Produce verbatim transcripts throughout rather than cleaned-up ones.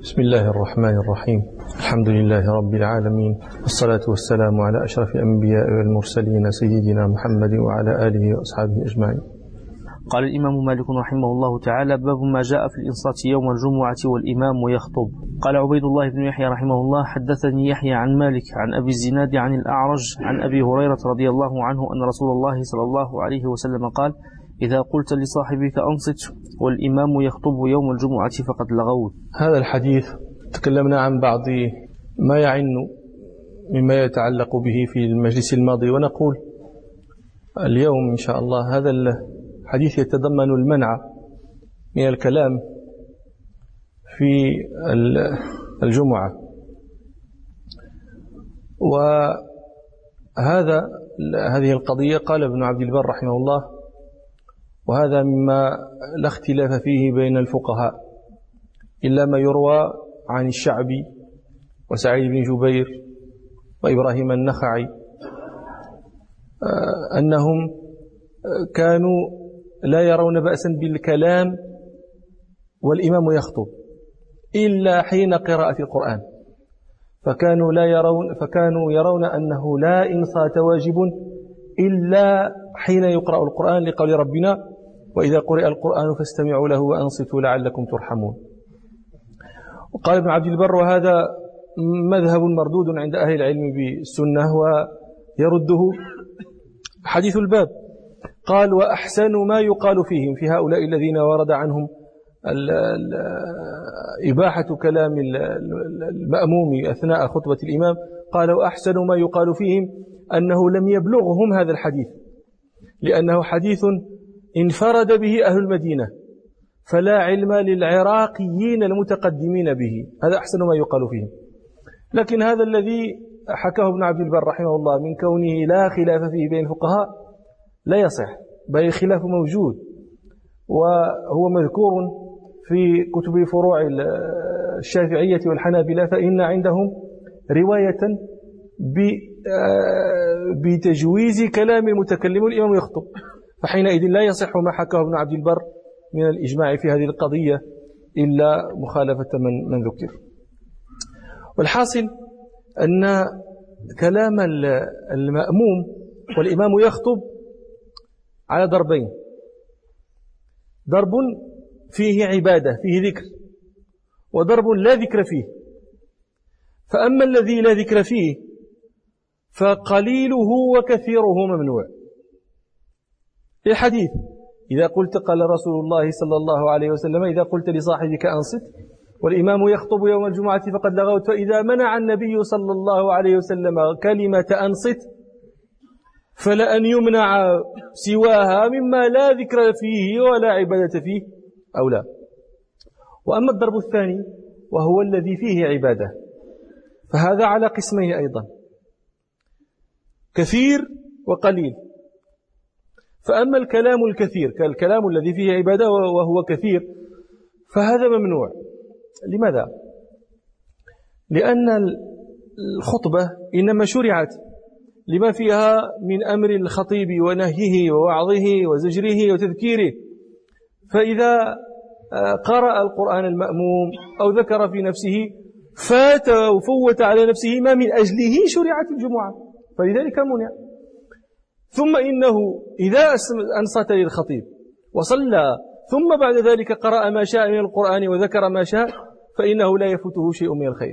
بسم الله الرحمن الرحيم. الحمد لله رب العالمين، والصلاة والسلام على أشرف الأنبياء والمرسلين سيدنا محمد وعلى آله وأصحابه أجمعين. قال الإمام مالك رحمه الله تعالى: باب ما جاء في الإنصات يوم الجمعة والإمام يخطب. قال عبيد الله بن يحيى رحمه الله: حدثني يحيى عن مالك عن أبي الزناد عن الأعرج عن أبي هريرة رضي الله عنه أن رسول الله صلى الله عليه وسلم قال: إذا قلت لصاحبك أنصت والإمام يخطب يوم الجمعة فقد لغوت. هذا الحديث تكلمنا عن بعض ما يعن مما يتعلق به في المجلس الماضي، ونقول اليوم إن شاء الله هذا الحديث يتضمن المنع من الكلام في الجمعة، وهذا هذه القضية قال ابن عبد البر رحمه الله، وهذا مما لا اختلاف فيه بين الفقهاء إلا ما يروى عن الشعبي وسعيد بن جبير وإبراهيم النخعي أنهم كانوا لا يرون بأسا بالكلام والإمام يخطب إلا حين قراءة القرآن، فكانوا لا يرون فكانوا يرون أنه لا إنصات واجب إلا حين يقرأ القرآن، لقول ربنا: وإذا قرئ القرآن فاستمعوا له وأنصتوا لعلكم ترحمون. وقال ابن عبد البر: وهذا مذهب مردود عند أهل العلم بالسنة ويرده حديث الباب. قال: وأحسن ما يقال فيهم في هؤلاء الذين ورد عنهم ال ال إباحة كلام المأموم أثناء خطبة الإمام، قال: وأحسن ما يقال فيهم أنه لم يبلغهم هذا الحديث، لأنه حديث انفرد به أهل المدينة، فلا علم للعراقيين المتقدمين به. هذا أحسن ما يقال فيهم. لكن هذا الذي حكاه ابن عبد البر رحمه الله من كونه لا خلاف فيه بين الفقهاء لا يصح، بل الخلاف موجود، وهو مذكور في كتب فروع الشافعية والحنابلة، فإن عندهم رواية بتجويز كلام المتكلم والإمام يخطب، فحينئذ لا يصح ما حكاه ابن عبد البر من الإجماع في هذه القضية إلا مخالفة من, من ذكر. والحاصل أن كلام المأموم والإمام يخطب على ضربين: ضرب فيه عبادة فيه ذكر، وضرب لا ذكر فيه. فأما الذي لا ذكر فيه فقليله وكثيره ممنوع. الحديث: إذا قلت قال رسول الله صلى الله عليه وسلم: إذا قلت لصاحبك أنصت والإمام يخطب يوم الجمعة فقد لغوت. فإذا منع النبي صلى الله عليه وسلم كلمة أنصت فلأن يمنع سواها مما لا ذكر فيه ولا عبادة فيه أو لا. وأما الضرب الثاني وهو الذي فيه عبادة فهذا على قسمين أيضا: كثير وقليل. فأما الكلام الكثير كالكلام الذي فيه عبادة وهو كثير فهذا ممنوع. لماذا؟ لأن الخطبة إنما شرعت لما فيها من أمر الخطيب ونهيه ووعظه وزجره وتذكيره، فإذا قرأ القرآن المأموم أو ذكر في نفسه فات وفوت على نفسه ما من أجله شرعت الجمعة، فلذلك منع. ثم إنه إذا أنصت للخطيب وصلى ثم بعد ذلك قرأ ما شاء من القرآن وذكر ما شاء فإنه لا يفوته شيء من الخير.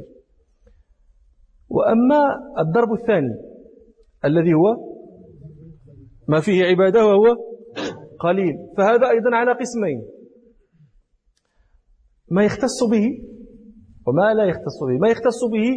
وأما الضرب الثاني الذي هو ما فيه عبادة وهو قليل، فهذا أيضا على قسمين: ما يختص به وما لا يختص به. ما يختص به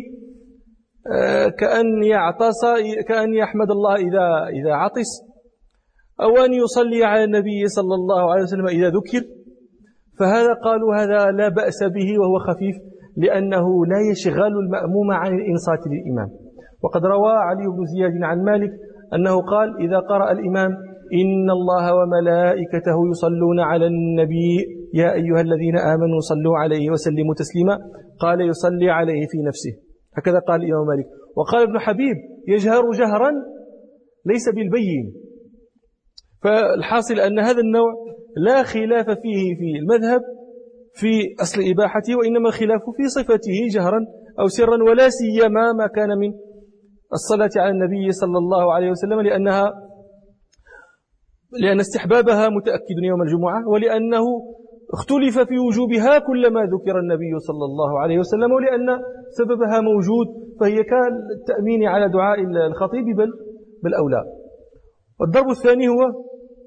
كأن يعطس، كأن يحمد الله إذا إذا عطس، أو أن يصلي على النبي صلى الله عليه وسلم إذا ذكر، فهذا قالوا هذا لا بأس به وهو خفيف، لأنه لا يشغل المأموم عن الإنصات للإمام. وقد روى علي بن زياد عن مالك أنه قال: إذا قرأ الإمام: إن الله وملائكته يصلون على النبي يا أيها الذين آمنوا صلوا عليه وسلموا تسليما، قال: يصلي عليه في نفسه. هكذا قال الإمام مالك. وقال ابن حبيب: يجهر جهرا ليس بالبين. فالحاصل أن هذا النوع لا خلاف فيه في المذهب في أصل إباحته، وإنما الخلاف في صفته جهرا أو سرا، ولا سيما ما كان من الصلاة على النبي صلى الله عليه وسلم، لأنها لأن استحبابها متأكد يوم الجمعة، ولأنه اختلف في وجوبها كلما ذكر النبي صلى الله عليه وسلم، ولأن سببها موجود، فهي كالتأمين على دعاء الخطيب بل بالأولى. والضرب الثاني هو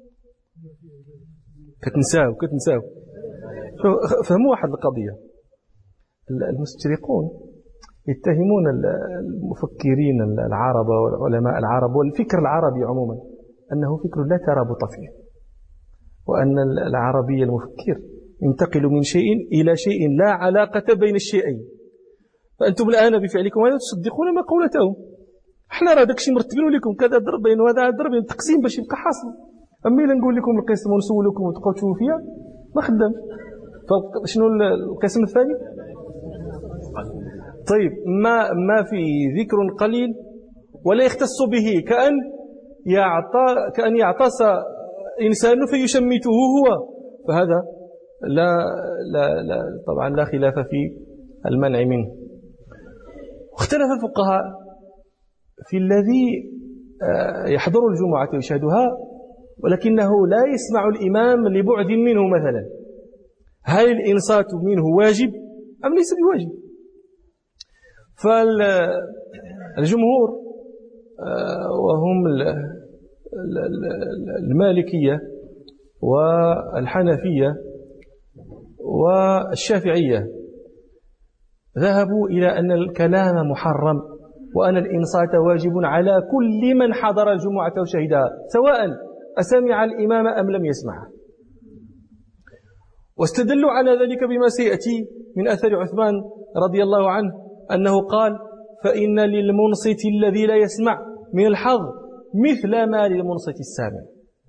كتنساو كتنساو فهموا واحد القضية. المستشرقون يتهمون المفكرين العرب والعلماء العرب والفكر العربي عموما أنه فكر لا ترابط فيه، وأن العربي المفكر ينتقل من شيء إلى شيء لا علاقة بين الشيئين. فأنتم الآن بفعلكم هذا تصدقون ما قولتهم. احنا راه داكشي مرتبين لكم كذا ضربين وهذا ضربين تقسيم باش يبقى حاصل. أمي لا نقول لكم القسم ونسولكم وتبقاو تشوفوا فيها ما خدام. فشنو القسم الثاني؟ طيب ما ما في ذكر قليل ولا يختص به، كأن يعطى كأن يعطس إنسان فيشمته هو، فهذا لا لا لا طبعا لا خلاف في المنع منه. واختلف الفقهاء في الذي يحضر الجمعة ويشهدها ولكنه لا يسمع الإمام لبعد منه مثلا، هل الإنصات منه واجب أم ليس بواجب؟ فالجمهور وهم المالكية والحنفية والشافعية ذهبوا إلى أن الكلام محرم، وأن الإنصات واجب على كل من حضر الجمعة وشهدها سواء أسمع الإمام أم لم يسمعه. واستدلوا على ذلك بما سيأتي من أثر عثمان رضي الله عنه أنه قال: فإن للمنصت الذي لا يسمع من الحظ مثل ما للمنصت السامع.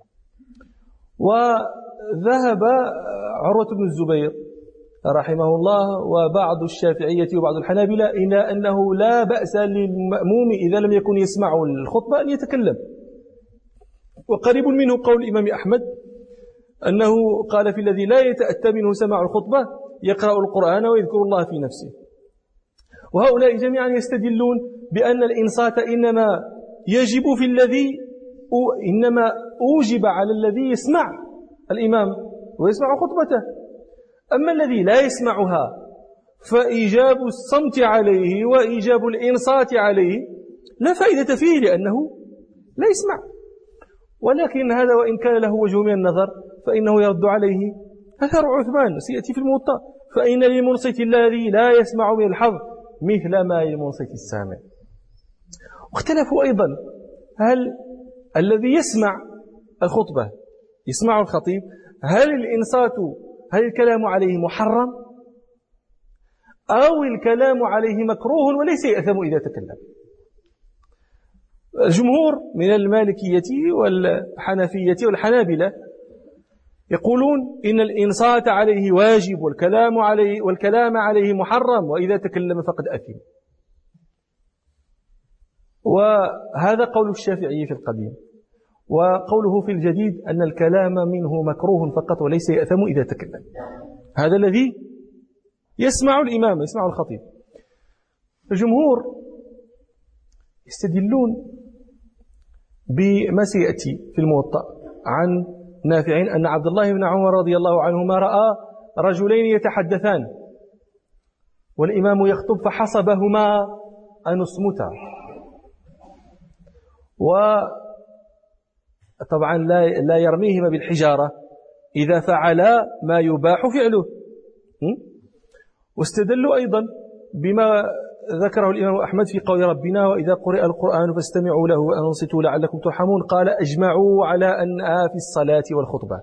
وذهب عروة بن الزبير رحمه الله وبعض الشافعية وبعض الحنابلة إلى أنه لا بأس للمأموم إذا لم يكن يسمع الخطبة أن يتكلم. وقريب منه قول الإمام أحمد أنه قال: في الذي لا يتأتى منه سماع الخطبة يقرأ القرآن ويذكر الله في نفسه. وهؤلاء جميعا يستدلون بأن الإنصات إنما يجب في الذي إنما أوجب على الذي يسمع الإمام ويسمع خطبته، أما الذي لا يسمعها فإيجاب الصمت عليه وإيجاب الإنصات عليه لا فائدة فيه لأنه لا يسمع. ولكن هذا وإن كان له وجه من النظر فإنه يرد عليه أثر عثمان سيأتي في الموطأ: فإن للمنصت الذي لا يسمع من الحظ مثل ما للمنصت السامع. واختلفوا أيضا هل الذي يسمع الخطبة يسمع الخطيب هل الإنصات هل الكلام عليه محرم أو الكلام عليه مكروه وليس يأثم إذا تكلم. الجمهور من المالكية والحنفية والحنابلة يقولون إن الإنصات عليه واجب والكلام عليه والكلام عليه محرم، وإذا تكلم فقد أثم. وهذا قول الشافعي في القديم، وقوله في الجديد أن الكلام منه مكروه فقط وليس يأثم إذا تكلم. هذا الذي يسمع الإمام يسمع الخطيب. الجمهور يستدلون بما سيأتي في الموطأ عن نافع أن عبد الله بن عمر رضي الله عنهما رأى رجلين يتحدثان والإمام يخطب فحسبهما أن اصمتا. وطبعا لا لا يرميهما بالحجارة إذا فعلا ما يباح فعله. واستدلوا أيضا بما ذكره الإمام أحمد في قول ربنا: وإذا قرئ القرآن فاستمعوا له وأنصتوا لعلكم ترحمون. قال: أجمعوا على أنها في الصلاة والخطبة.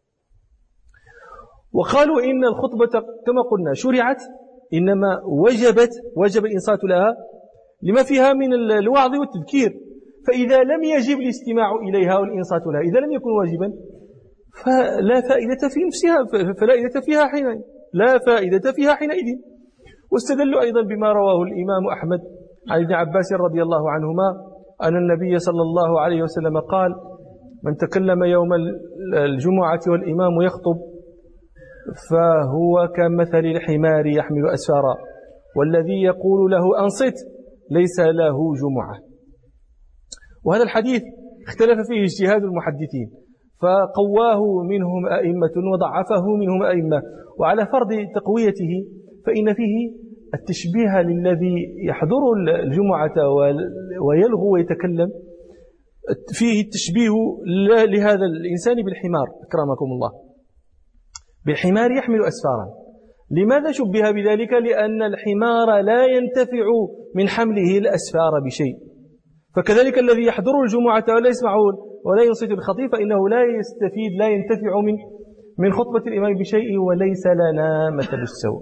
وقالوا إن الخطبة كما قلنا شرعت إنما وجبت وجب الإنصات لها لما فيها من الوعظ والتذكير، فإذا لم يجب الاستماع إليها والإنصات لها إذا لم يكن واجبا فلا فائدة في نفسها فلا فائدة فيها حينئذ لا فائدة فيها حينئذ. واستدلوا أيضا بما رواه الإمام أحمد عن ابن عباس رضي الله عنهما أن النبي صلى الله عليه وسلم قال: من تكلم يوم الجمعة والإمام يخطب فهو كمثل الحمار يحمل أسفارا، والذي يقول له أنصت ليس له جمعة. وهذا الحديث اختلف فيه اجتهاد المحدثين، فقواه منهم أئمة وضعفه منهم أئمة، وعلى فرض تقويته فإن فيه التشبيه للذي يحضر الجمعة ويلغو ويتكلم، فيه التشبيه لهذا الإنسان بالحمار أكرمكم الله، بالحمار يحمل أسفارا. لماذا شبه بذلك؟ لأن الحمار لا ينتفع من حمله الأسفار بشيء، فكذلك الذي يحضر الجمعة ولا يسمع ولا ينصت الخطيب فإنه لا يستفيد لا ينتفع من من خطبة الإمام بشيء، وليس لنا مثل السوء.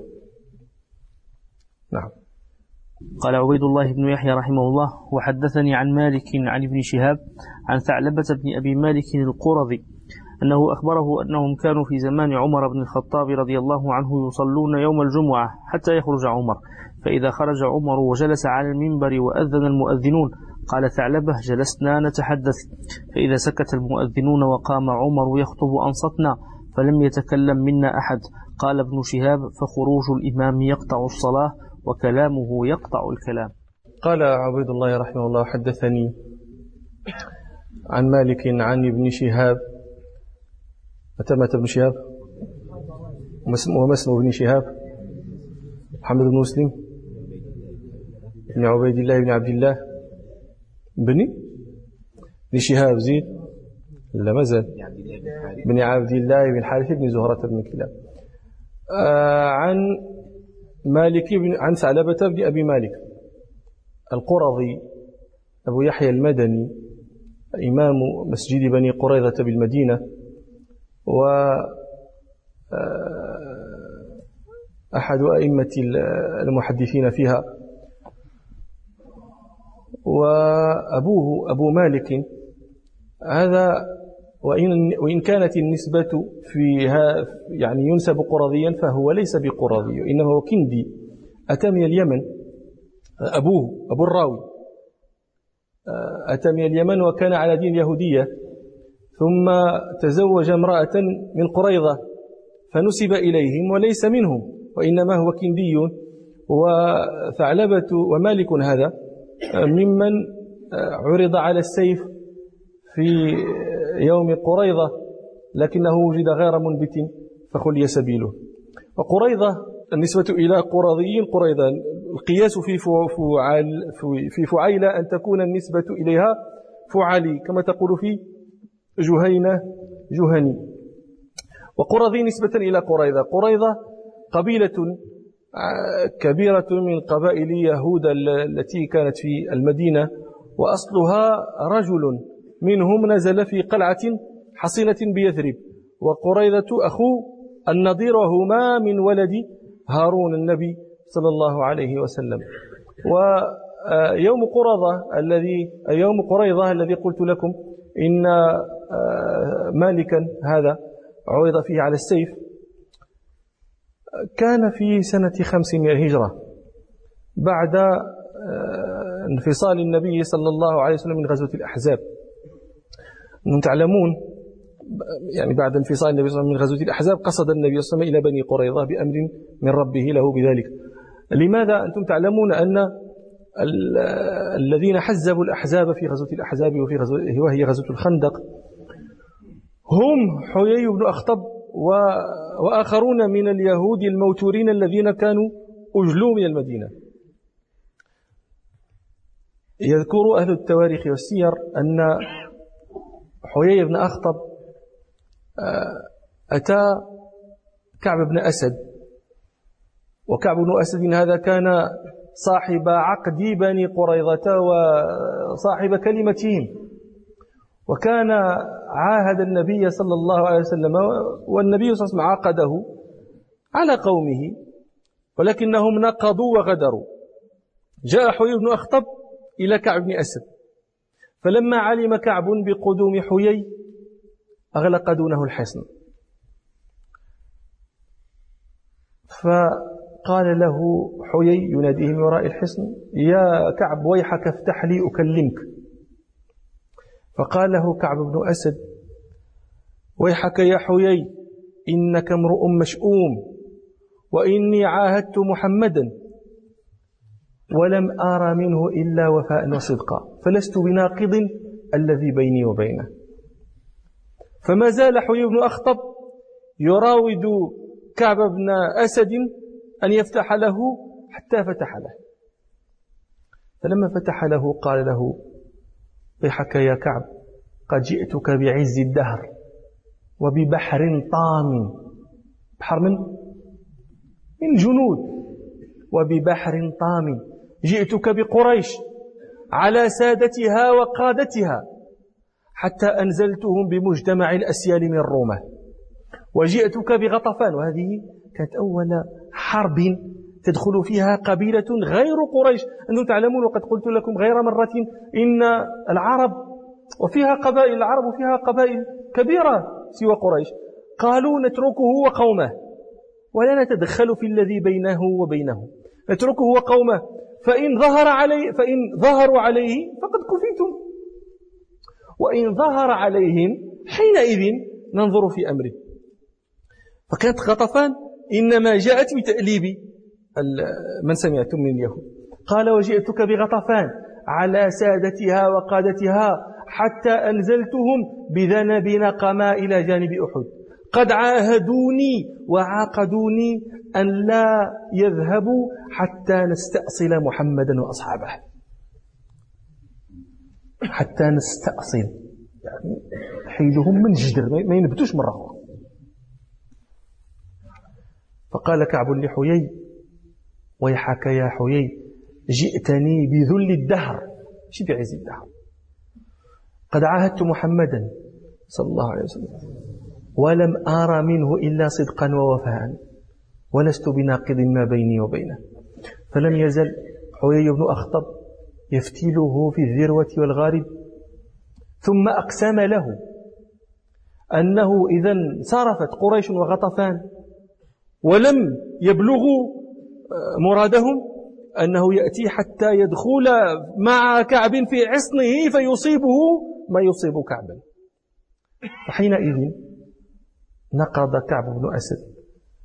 نعم. قال عبيد الله بن يحيى رحمه الله: وحدثني عن مالك عن ابن شهاب عن ثعلبة بن أبي مالك القرظي أنه أخبره أنهم كانوا في زمان عمر بن الخطاب رضي الله عنه يصلون يوم الجمعة حتى يخرج عمر، فإذا خرج عمر وجلس على المنبر وأذن المؤذنون قال ثعلبة: جلسنا نتحدث، فإذا سكت المؤذنون وقام عمر يخطب أنصتنا فلم يتكلم منا أحد. قال ابن شهاب: فخروج الإمام يقطع الصلاة وكلامه يقطع الكلام. قال عبيد الله رحمه الله: حدثني عن مالك عن ابن شهاب. متى مات ابن شهاب؟ وما اسمه ابن شهاب؟ محمد بن مسلم بن عبيد الله بن عبد الله بني بن شهاب زيد لا مازال بن عبد الله بن حارث بن زهرة بن كلاب. آه عن مالك بن عن ثعلبة بن أبي مالك القرظي أبو يحيى المدني إمام مسجد بني قريظة بالمدينة، و أحد أئمة المحدثين فيها. وأبوه أبو مالك هذا وإن وإن كانت النسبة فيها يعني ينسب قرظيا فهو ليس بقرظي، إنما هو كندي أتى من اليمن. أبوه أبو الراوي أتى من اليمن وكان على دين اليهودية، ثم تزوج امرأة من قريظة فنسب إليهم وليس منهم، وإنما هو كندي. وثعلبة ومالك هذا ممن عرض على السيف في يوم قريظة لكنه وجد غير منبت فخلي سبيله. وقريظة النسبة إلى قرظي قريظة، القياس في فعال في فعيلة أن تكون النسبة إليها فعلي كما تقول في جهينة جهني. وقرظي نسبة إلى قريظة. قريظة قبيلة كبيرة من قبائل يهود التي كانت في المدينة، وأصلها رجل منهم نزل في قلعة حصينة بيثرب، وقريظة أخو النضير وهما من ولد هارون النبي صلى الله عليه وسلم. ويوم قرظة الذي يوم قريظة الذي قلت لكم إن مالكا هذا عرض فيه على السيف كان في سنة خمس من الهجرة بعد انفصال النبي صلى الله عليه وسلم من غزوة الأحزاب. أنتم تعلمون يعني بعد انفصال النبي صلى الله عليه وسلم من غزوة الأحزاب قصد النبي صلى الله عليه وسلم إلى بني قريظة بأمر من ربه له بذلك. لماذا؟ أنتم تعلمون أن الذين حزبوا الأحزاب في غزوة الأحزاب وفي غزوة وهي غزوة الخندق هم حيي بن أخطب وآخرون من اليهود الموتورين الذين كانوا أجلوا من المدينة. يذكر أهل التواريخ والسير أن حيي بن أخطب أتى كعب بن أسد، وكعب بن أسد هذا كان صاحب عقد بني قريظة وصاحب كلمتهم، وكان عاهد النبي صلى الله عليه وسلم، والنبي صلى الله عليه وسلم عقده على قومه ولكنهم نقضوا وغدروا. جاء حيي بن أخطب إلى كعب بن أسد، فلما علم كعب بقدوم حيي أغلق دونه الحصن، فقال له حيي يناديه من وراء الحصن: يا كعب ويحك افتح لي أكلمك. فقال له كعب بن أسد: ويحك يا حيي إنك امرؤ مشؤوم وإني عاهدت محمدا ولم أرى منه إلا وفاء وصدقا فلست بناقض الذي بيني وبينه. فما زال حيي بن أخطب يراود كعب بن أسد أن يفتح له حتى فتح له. فلما فتح له قال له: ويحك يا كعب، قد جئتك بعز الدهر وببحر طام، بحر من من جنود، وببحر طام، جئتك بقريش على سادتها وقادتها حتى أنزلتهم بمجتمع الأسيال من رومة، وجئتك بغطفان، وهذه كانت أول حرب تدخل فيها قبيلة غير قريش. أنتم تعلمون وقد قلت لكم غير مرة إن العرب وفيها قبائل العرب وفيها قبائل كبيرة سوى قريش قالوا نتركه وقومه ولا نتدخل في الذي بينه وبينه، نتركه وقومه، فإن ظهر عليه فإن ظهروا عليه فقد كفيتم، وإن ظهر عليهم حينئذ ننظر في أمره. فكانت غطفان إنما جاءت بتأليب من سمعتم من اليهود. قال: وجئتك بغطفان على سادتها وقادتها حتى أنزلتهم بذنب نقما إلى جانب أحد، قد عاهدوني وعاقدوني أن لا يذهبوا حتى نستأصل محمدا وأصحابه، حتى نستأصل يعني حيدهم من جدر ما ينبتوش مرة أخرى. فقال كعب لحيي: ويحك يا حيي، جئتني بذل الدهر، شي بعز الدهر، قد عاهدت محمدا صلى الله عليه وسلم ولم أرى منه إلا صدقا ووفاء ولست بناقض ما بيني وبينه. فلم يزل حيي بن أخطب يفتيله في الذروة والغارب، ثم أقسم له أنه إذا انصرفت قريش وغطفان ولم يبلغوا مرادهم أنه يأتي حتى يدخل مع كعب في عصنه فيصيبه ما يصيب كعبا. فحينئذ نقض كعب بن أسد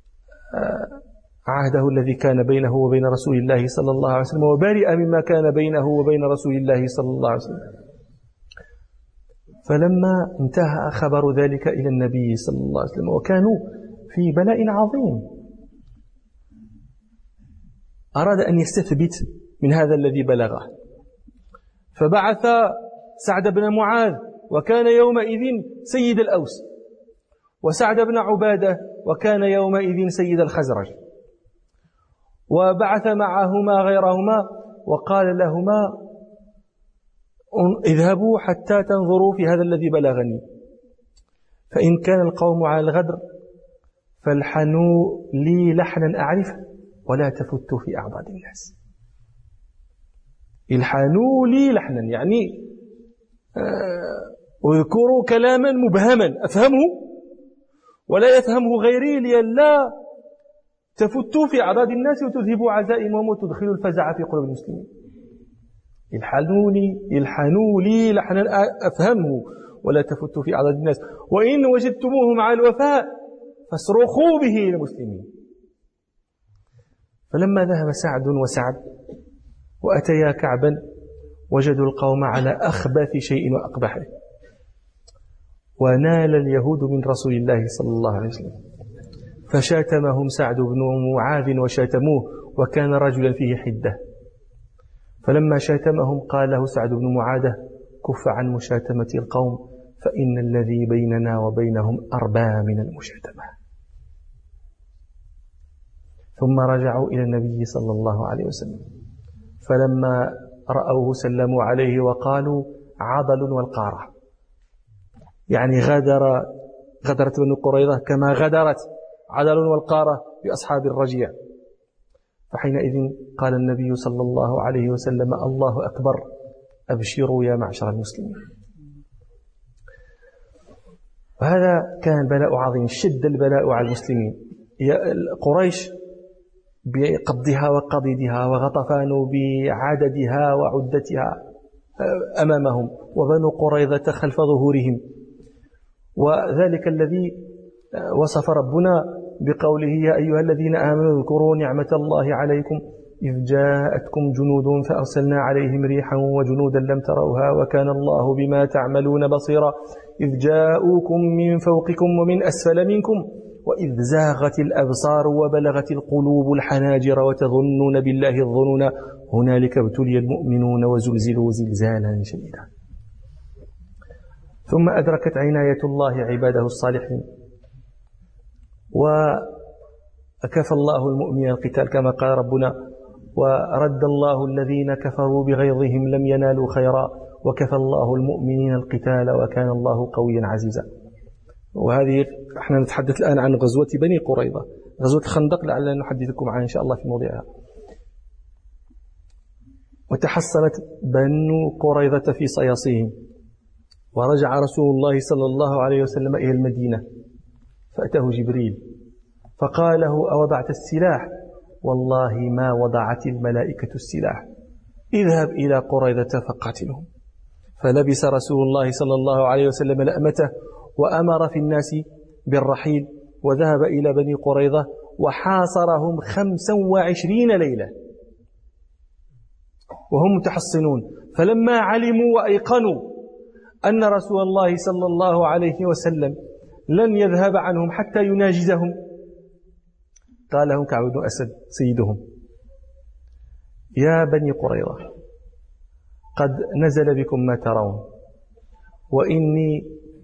عهده الذي كان بينه وبين رسول الله صلى الله عليه وسلم، وبرئ مما كان بينه وبين رسول الله صلى الله عليه وسلم. فلما انتهى خبر ذلك إلى النبي صلى الله عليه وسلم وكانوا في بلاء عظيم، أراد أن يستثبت من هذا الذي بلغه، فبعث سعد بن معاذ وكان يومئذ سيد الأوس، وسعد بن عبادة وكان يومئذ سيد الخزرج، وبعث معهما غيرهما وقال لهما: اذهبوا حتى تنظروا في هذا الذي بلغني، فإن كان القوم على الغدر فالحنوا لي لحنا أعرفه ولا تفتوا في أعضاد الناس. الحنوا لي لحنا يعني ويذكروا كلاما مبهما أفهمه ولا يفهمه غيري لئلا تفتوا في أعضاد الناس وتذهبوا عزائمهم وتدخلوا الفزع في قلوب المسلمين. الحنوا لي الحنوا لي لحنا أفهمه ولا تفتوا في أعضاد الناس، وإن وجدتموهم على الوفاء فاصرخوا به للمسلمين. فلما ذهب سعد وسعد وأتيا كعبا وجدوا القوم على أخبث شيء وأقبحه، ونال اليهود من رسول الله صلى الله عليه وسلم، فشاتمهم سعد بن معاذ وشاتموه وكان رجلا فيه حدة. فلما شاتمهم قال له سعد بن معاذ: كف عن مشاتمة القوم فإن الذي بيننا وبينهم أربى من المشاتمة. ثم رجعوا إلى النبي صلى الله عليه وسلم، فلما رأوه سلموا عليه وقالوا: عضل والقارة، يعني غدر غدرت بنو قريظة كما غدرت عضل والقارة بأصحاب الرجيع. فحينئذ قال النبي صلى الله عليه وسلم: الله أكبر، أبشروا يا معشر المسلمين. وهذا كان بلاء عظيم، شد البلاء على المسلمين. قريش بقبضها وقضيدها، وغطفان بعددها وعدتها أمامهم، وبنو قريظة خلف ظهورهم. وذلك الذي وصف ربنا بقوله يا أيها الذين آمنوا اذكروا نعمة الله عليكم إذ جاءتكم جنود فأرسلنا عليهم ريحا وجنودا لم تروها وكان الله بما تعملون بصيرا إذ جاءوكم من فوقكم ومن أسفل منكم وإذ زاغت الأبصار وبلغت القلوب الحناجر وتظنون بالله الظنون هنالك ابتلي المؤمنون وزلزلوا زلزالا شديدا. ثم أدركت عناية الله عباده الصالحين وأكف الله المؤمنين القتال كما قال ربنا ورد الله الذين كفروا بغيظهم لم ينالوا خيرا وكفى الله المؤمنين القتال وكان الله قويا عزيزا. وهذه احنا نتحدث الآن عن غزوة بني قريظة. غزوة الخندق لعلنا نحدثكم عنها إن شاء الله في موضعها. وتحصنت بنو قريظة في صياصيهم ورجع رسول الله صلى الله عليه وسلم إلى المدينة فأتاه جبريل فقال له أوضعت السلاح؟ والله ما وضعت الملائكة السلاح، اذهب إلى قريظة فقاتلهم. فلبس رسول الله صلى الله عليه وسلم لأمته وأمر في الناس بالرحيل وذهب إلى بني قريظة وحاصرهم خمسا وعشرين ليلة وهم متحصنون. فلما علموا وأيقنوا أن رسول الله صلى الله عليه وسلم لن يذهب عنهم حتى يناجزهم قال لهم كعب بن أسد سيدهم يا بني قريظة قد نزل بكم ما ترون وإني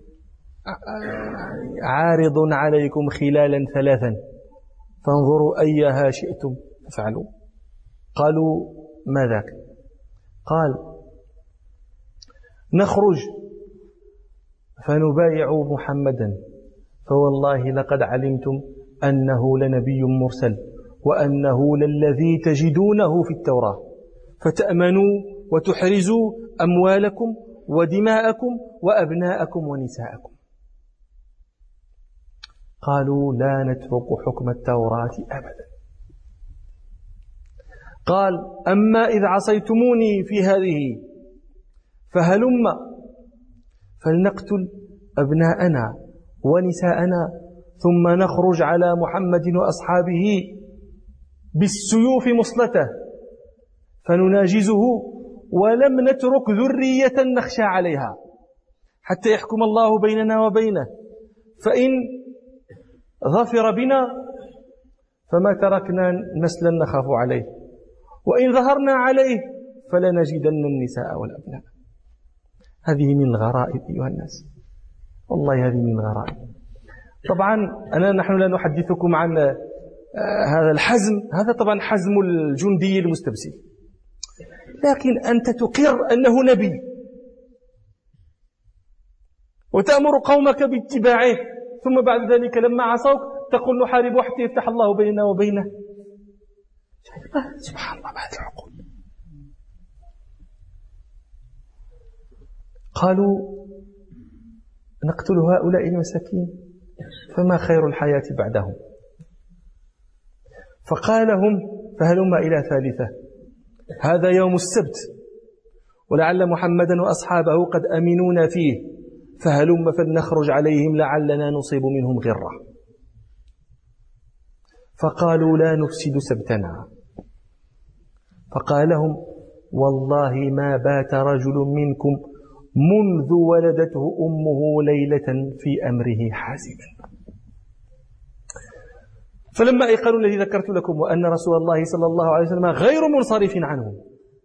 عارض عليكم خلالا ثلاثا فانظروا أيها شئتم فعلوا. قالوا ما ذاك؟ قال نخرج فنبايع محمدا فوالله لقد علمتم أنه لنبي مرسل وأنه للذي تجدونه في التوراة فتأمنوا وتحرزوا أموالكم ودماءكم وأبناءكم ونساءكم. قالوا لا نترك حكم التوراة أبدا. قال أما إذ عصيتموني في هذه فهلم فلنقتل أبناءنا ونساءنا ثم نخرج على محمد وأصحابه بالسيوف مصلته فنناجزه ولم نترك ذرية نخشى عليها حتى يحكم الله بيننا وبينه فإن ظفر بنا فما تركنا نسلا نخاف عليه وإن ظهرنا عليه فلنجدن النساء والأبناء. هذه من الغرائب أيها الناس، والله هذه من الغرائب. طبعا أنا نحن لا نحدثكم عن هذا الحزم، هذا طبعا حزم الجندي المستبسل، لكن أنت تقر أنه نبي وتأمر قومك باتباعه ثم بعد ذلك لما عصوك تقول نحارب حتى يفتح الله بيننا وبينه. سبحان الله بعد العقول. قالوا نقتل هؤلاء المساكين فما خير الحياة بعدهم. فقال هم فهلم إلى ثالثة هذا يوم السبت ولعل محمدا وأصحابه قد أمنون فيه فهلم فلنخرج عليهم لعلنا نصيب منهم غرة. فقالوا لا نفسد سبتنا. فقال لهم والله ما بات رجل منكم منذ ولدته أمه ليلة في أمره حازما. فلما أيقنوا الذي ذكرت لكم وأن رسول الله صلى الله عليه وسلم غير منصرف عنهم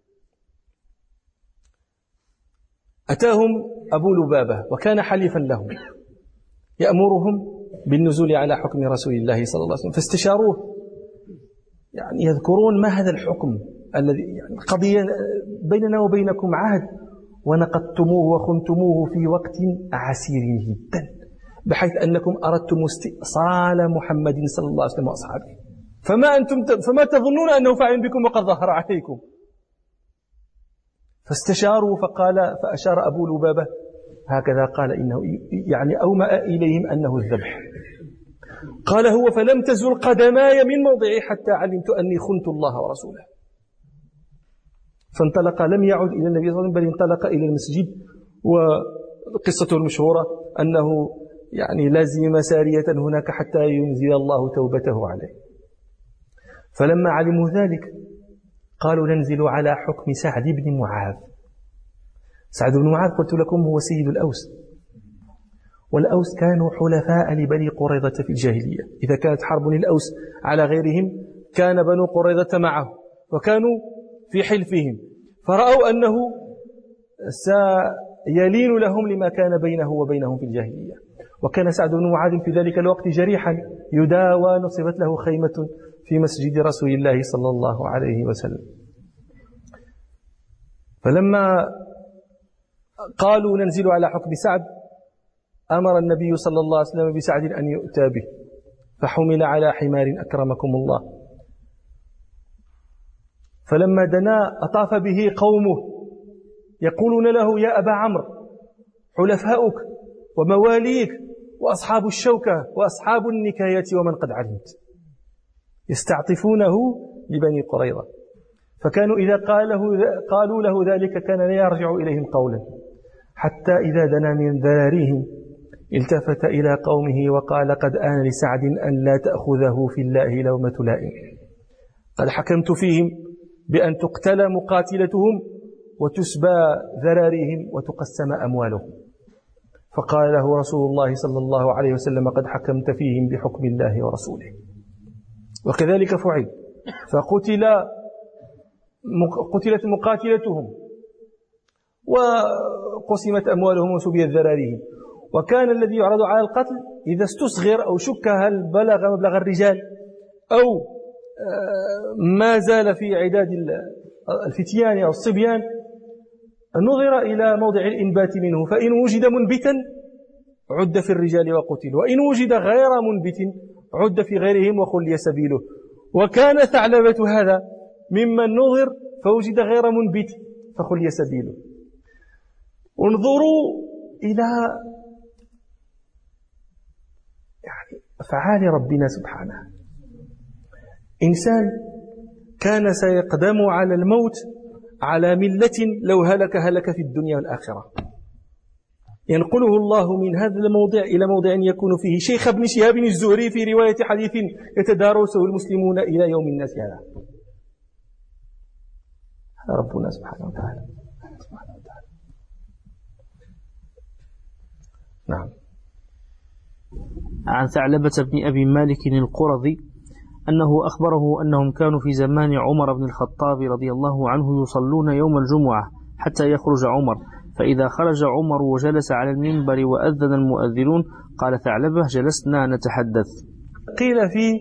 أتاهم أبو لبابة وكان حليفا لهم يأمرهم بالنزول على حكم رسول الله صلى الله عليه وسلم فاستشاروه، يعني يذكرون ما هذا الحكم الذي يعني قضية بيننا وبينكم عهد ونقضتموه وخنتموه في وقت عسير جدا بحيث أنكم أردتم استئصال محمد صلى الله عليه وسلم وأصحابه فما أنتم فما تظنون أنه فاعل بكم وقد ظهر عليكم. فاستشاروا فقال فأشار أبو لبابة هكذا قال إنه يعني أومأ إليهم أنه الذبح. قال هو فلم تزل قدماي من موضعي حتى علمت أني خنت الله ورسوله. فانطلق لم يعد إلى النبي صلى الله عليه وسلم بل انطلق إلى المسجد. وقصته المشهورة أنه يعني لازم سارية هناك حتى ينزل الله توبته عليه. فلما علموا ذلك قالوا ننزل على حكم سعد بن معاذ. سعد بن معاذ قلت لكم هو سيد الأوس، والأوس كانوا حلفاء لبني قريظة في الجاهلية. إذا كانت حرب للأوس على غيرهم كان بنو قريظة معه وكانوا في حلفهم، فرأوا أنه سيلين لهم لما كان بينه وبينهم في الجاهلية. وكان سعد بن معاذ في ذلك الوقت جريحا يداوى، نصبت له خيمة في مسجد رسول الله صلى الله عليه وسلم. فلما قالوا ننزل على حكم سعد أمر النبي صلى الله عليه وسلم بسعد أن يؤتى به، فحمل على حمار أكرمكم الله. فلما دنا أطاف به قومه يقولون له يا أبا عمرو حلفاؤك ومواليك وأصحاب الشوكة وأصحاب النكاية ومن قد علمت، يستعطفونه لبني قريظة. فكانوا إذا قاله قالوا له ذلك كان لا يرجع إليهم قولا، حتى إذا دنا من ذراريهم التفت إلى قومه وقال قد آن لسعد أن لا تأخذه في الله لومة لائم، قد حكمت فيهم بأن تقتل مقاتلتهم وتسبى ذراريهم وتقسم أموالهم. فقال له رسول الله صلى الله عليه وسلم قد حكمت فيهم بحكم الله ورسوله. وكذلك فعل، فقتل قتلت مقاتلتهم وقسمت أموالهم وسبيت ذراريهم. وكان الذي يعرض على القتل إذا استصغر أو شك هل بلغ مبلغ الرجال أو ما زال في عداد الفتيان أو الصبيان نظر إلى موضع الإنبات منه، فإن وجد منبتا عد في الرجال وقتل، وإن وجد غير منبت عد في غيرهم وخلي سبيله. وكان ثعلبة هذا ممن نظر فوجد غير منبت فخلي سبيله. انظروا إلى يعني أفعال ربنا سبحانه. إنسان كان سيقدم على الموت على ملة لو هلك هلك في الدنيا والآخرة، ينقله الله من هذا الموضع إلى موضع يكون فيه شيخ ابن شهاب الزهري في رواية حديث يتدارسه المسلمون إلى يوم الناس هذا. هذا ربنا سبحانه وتعالى. سبحانه وتعالى. نعم. عن ثعلبة بن أبي مالك القرظي أنه أخبره أنهم كانوا في زمان عمر بن الخطاب رضي الله عنه يصلون يوم الجمعة حتى يخرج عمر، فإذا خرج عمر وجلس على المنبر وأذن المؤذنون قال ثعلبة جلسنا نتحدث. قيل في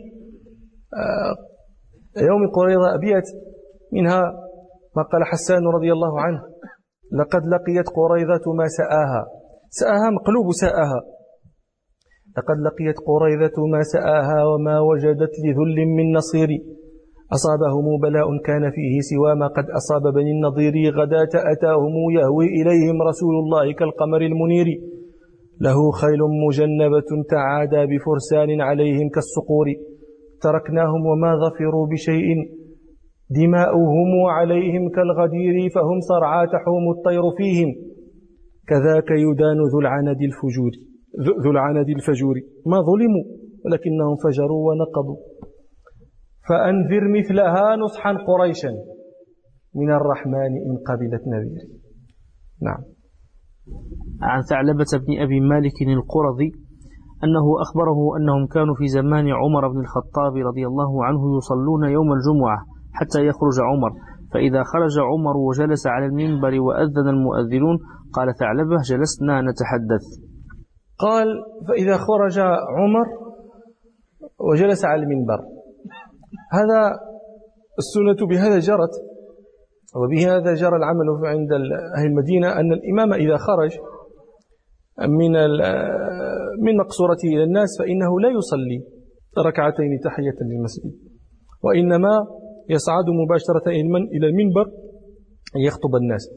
يوم قريظة أبيات، منها ما قال حسان رضي الله عنه لقد لقيت قريظة ما سآها، سآها مقلوب سآها، لقد لقيت قريظة ما سآها وما وجدت لذل من نصير، أصابهم بلاء كان فيه سوى ما قد أصاب بني النضير، غداة أتاهم يهوي إليهم رسول الله كالقمر المنير، له خيل مجنبة تعادى بفرسان عليهم كالصقور، تركناهم وما ظفروا بشيء دماؤهم عليهم كالغدير، فهم صرعى تحوم الطير فيهم، كذاك يدان ذو العند الفجور ذو العند الفجور، ما ظلموا ولكنهم فجروا ونقضوا، فأنذر مثلها نصحا قريشا من الرحمن إن قبلت نذير. نعم. عن ثعلبة بن أبي مالك القرظي أنه أخبره أنهم كانوا في زمان عمر بن الخطاب رضي الله عنه يصلون يوم الجمعة حتى يخرج عمر، فإذا خرج عمر وجلس على المنبر وأذن المؤذنون قال ثعلبة جلسنا نتحدث. قال فإذا خرج عمر وجلس على المنبر، هذا السنة بهذا جرت، وبهذا جرى العمل عند أهل المدينة، أن الإمام إذا خرج من من مقصورته إلى الناس فإنه لا يصلي ركعتين تحية للمسجد، وإنما يصعد مباشرة إلى المنبر يخطب الناس.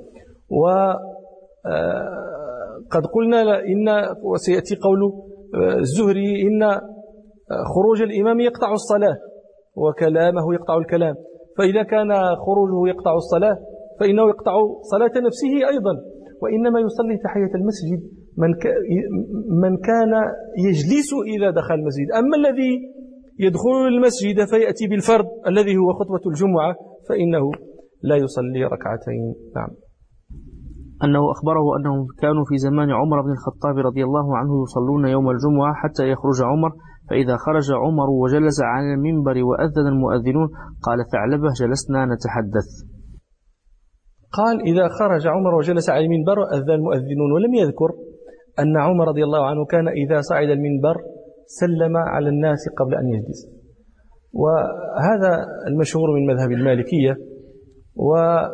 وقد قلنا إن وسيأتي قول الزهري إن خروج الإمام يقطع الصلاة وكلامه يقطع الكلام، فإذا كان خروجه يقطع الصلاة فإنه يقطع صلاة نفسه أيضا، وإنما يصلي تحية المسجد من من كان يجلس إذا دخل المسجد. أما الذي يدخل المسجد فيأتي بالفرض الذي هو خطبة الجمعة فإنه لا يصلي ركعتين. نعم. أنه أخبره أنهم كانوا في زمان عمر بن الخطاب رضي الله عنه يصلون يوم الجمعة حتى يخرج عمر، فإذا خرج عمر وجلس على المنبر وأذن المؤذنون قال ثعلبة جلسنا نتحدث. قال إذا خرج عمر وجلس على المنبر وأذن المؤذنون، ولم يذكر أن عمر رضي الله عنه كان إذا صعد المنبر سلم على الناس قبل أن يجلس. وهذا المشهور من مذهب المالكية، وهو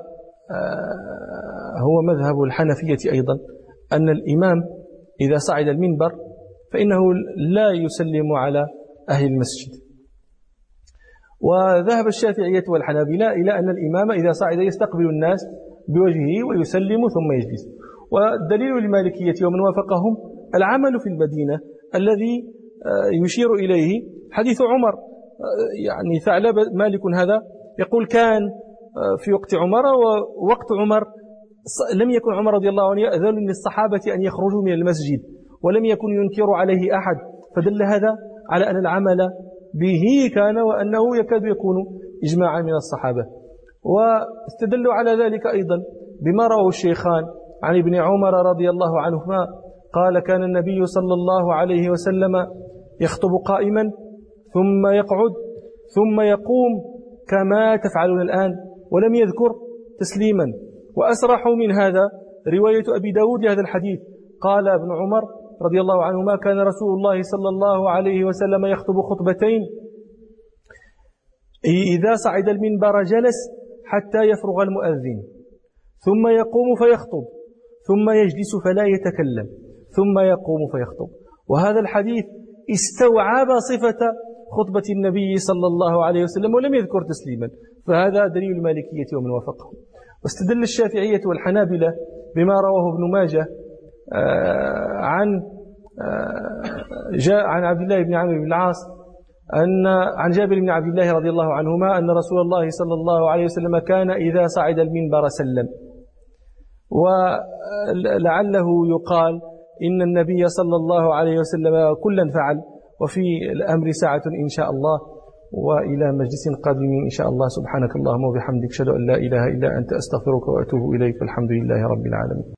مذهب الحنفية أيضا، أن الإمام إذا صعد المنبر فإنه لا يسلم على أهل المسجد. وذهب الشافعية والحنابلة إلى أن الإمام إذا صعد يستقبل الناس بوجهه ويسلم ثم يجلس. والدليل للمالكية ومن وافقهم العمل في المدينة الذي يشير إليه حديث عمر. يعني ثعلب مالك هذا يقول كان في وقت عمر، ووقت عمر لم يكن عمر رضي الله عنه يأذن للصحابة أن يخرجوا من المسجد، ولم يكن ينكر عليه أحد، فدل هذا على أن العمل به كان وأنه يكاد يكون إجماعا من الصحابة. واستدلوا على ذلك أيضا بما رواه الشيخان عن ابن عمر رضي الله عنهما قال كان النبي صلى الله عليه وسلم يخطب قائما ثم يقعد ثم يقوم كما تفعلون الآن، ولم يذكر تسليما. وأسرح من هذا رواية أبي داود لهذا الحديث، قال ابن عمر رضي الله عنهما كان رسول الله صلى الله عليه وسلم يخطب خطبتين، إذا صعد المنبر جلس حتى يفرغ المؤذن ثم يقوم فيخطب ثم يجلس فلا يتكلم ثم يقوم فيخطب. وهذا الحديث استوعب صفة خطبة النبي صلى الله عليه وسلم ولم يذكر تسليما، فهذا دليل المالكية ومن وافقهم. واستدل الشافعية والحنابلة بما رواه ابن ماجه عن جاء عن عبد الله بن عمرو بن العاص أن عن جابر بن عبد الله رضي الله عنهما أن رسول الله صلى الله عليه وسلم كان إذا صعد المنبر سلم. ولعله يقال إن النبي صلى الله عليه وسلم كلا فعل، وفي الأمر ساعة إن شاء الله. وإلى مجلس قادم إن شاء الله. سبحانك اللهم وبحمدك أشهد أن لا إله إلا أنت أستغفرك وأتوب إليك، والحمد لله رب العالمين.